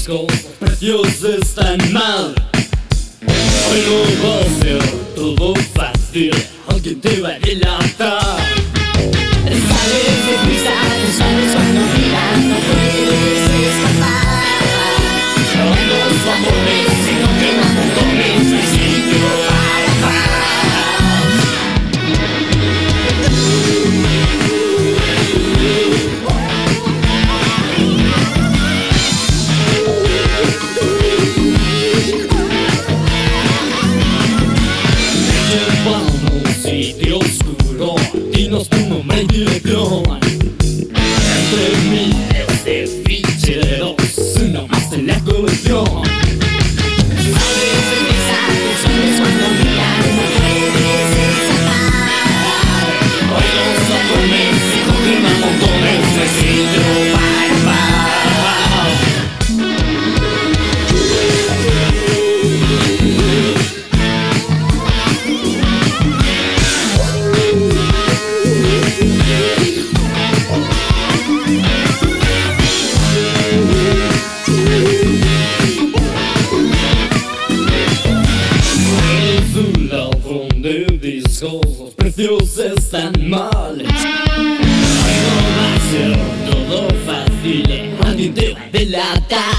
discos preciosos están mal. Hoy no va a ser todo fácil, alguien te va a delatar. Sales de prisa, tú sabes cuando miras, no puedes escapar. No los amores, sino que más montones, no hay sitio para paz. Sitio oscuro, dinos tu nombre y dirección. Entre miles de ficheros, uno más en la colección. Sales de prisa, tú sabes cuando miras, no puedes escapar. Hoy los ladrones se cogen a montones, no hay sitio para paz. Los precios están mal. Hoy no va a ser todo fácil, alguien te va a delatar.